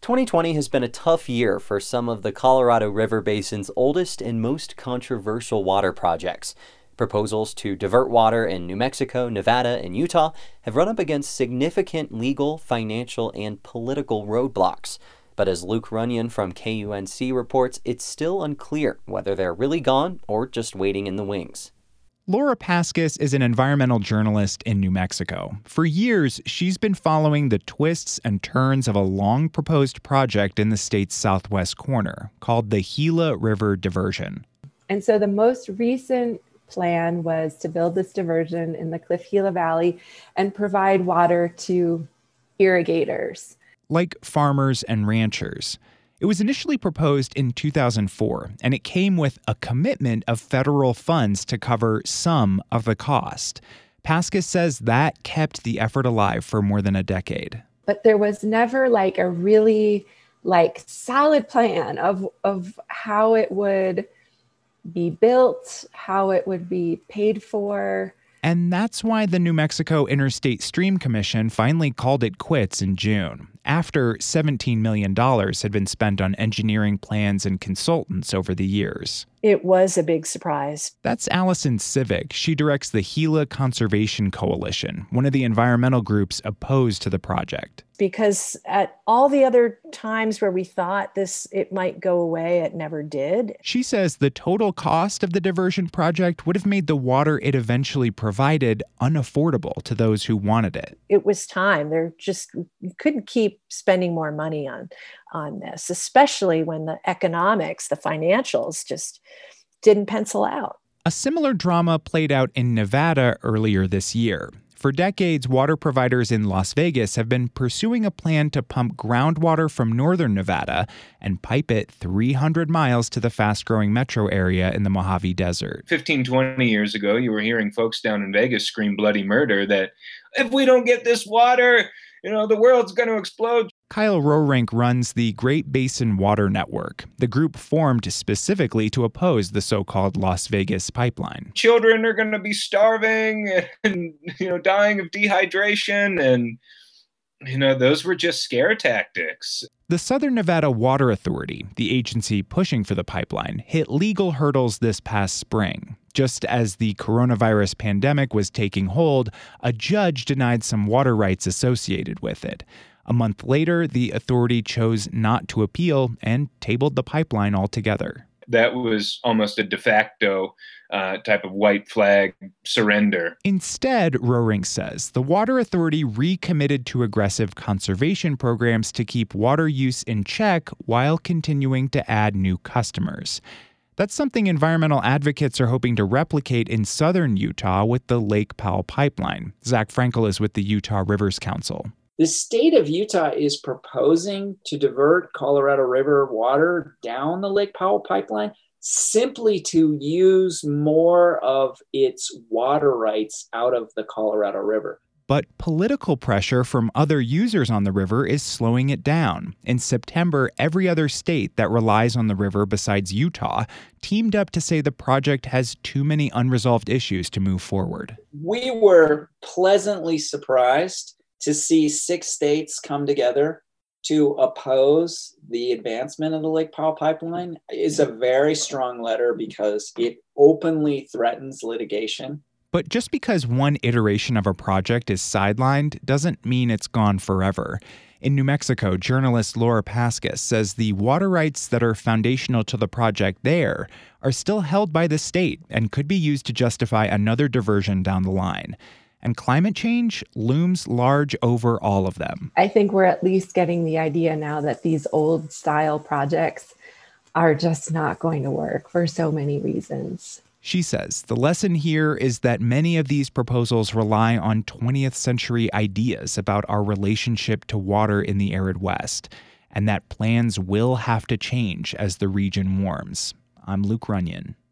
2020 has been a tough year for some of the Colorado River Basin's oldest and most controversial water projects. Proposals to divert water in New Mexico, Nevada, and Utah have run up against significant legal, financial, and political roadblocks. But as Luke Runyon from KUNC reports, it's still unclear whether they're really gone or just waiting in the wings. Laura Paskus is an environmental journalist in New Mexico. For years, she's been following the twists and turns of a long-proposed project in the state's southwest corner called the Gila River Diversion. And so the most recent plan was to build this diversion in the Cliff Gila Valley and provide water to irrigators. Like farmers and ranchers. It was initially proposed in 2004, and it came with a commitment of federal funds to cover some of the cost. Paskus says that kept the effort alive for more than a decade. But there was never a really solid plan of how it would be built, how it would be paid for. And that's why the New Mexico Interstate Stream Commission finally called it quits in June, after $17 million had been spent on engineering plans and consultants over the years. It was a big surprise. That's Allison Civic. She directs the Gila Conservation Coalition, one of the environmental groups opposed to the project. Because at all the other times where we thought it might go away, it never did. She says the total cost of the diversion project would have made the water it eventually provided unaffordable to those who wanted it. It was time. You couldn't keep spending more money on this, especially when the economics, the financials just didn't pencil out. A similar drama played out in Nevada earlier this year. For decades, water providers in Las Vegas have been pursuing a plan to pump groundwater from northern Nevada and pipe it 300 miles to the fast-growing metro area in the Mojave Desert. 15, 20 years ago, you were hearing folks down in Vegas scream bloody murder that if we don't get this water, the world's going to explode. Kyle Rohrink runs the Great Basin Water Network, the group formed specifically to oppose the so-called Las Vegas pipeline. Children are going to be starving and, dying of dehydration. And, those were just scare tactics. The Southern Nevada Water Authority, the agency pushing for the pipeline, hit legal hurdles this past spring. Just as the coronavirus pandemic was taking hold, a judge denied some water rights associated with it. A month later, the authority chose not to appeal and tabled the pipeline altogether. That was almost a de facto type of white flag surrender. Instead, Rohrink says, the Water Authority recommitted to aggressive conservation programs to keep water use in check while continuing to add new customers. That's something environmental advocates are hoping to replicate in southern Utah with the Lake Powell pipeline. Zach Frankel is with the Utah Rivers Council. The state of Utah is proposing to divert Colorado River water down the Lake Powell pipeline simply to use more of its water rights out of the Colorado River. But political pressure from other users on the river is slowing it down. In September, every other state that relies on the river besides Utah teamed up to say the project has too many unresolved issues to move forward. We were pleasantly surprised to see 6 states come together to oppose the advancement of the Lake Powell pipeline. Is a very strong letter because it openly threatens litigation. But just because one iteration of a project is sidelined doesn't mean it's gone forever. In New Mexico, journalist Laura Paskus says the water rights that are foundational to the project there are still held by the state and could be used to justify another diversion down the line. And climate change looms large over all of them. I think we're at least getting the idea now that these old style projects are just not going to work for so many reasons. She says the lesson here is that many of these proposals rely on 20th century ideas about our relationship to water in the arid West, and that plans will have to change as the region warms. I'm Luke Runyon.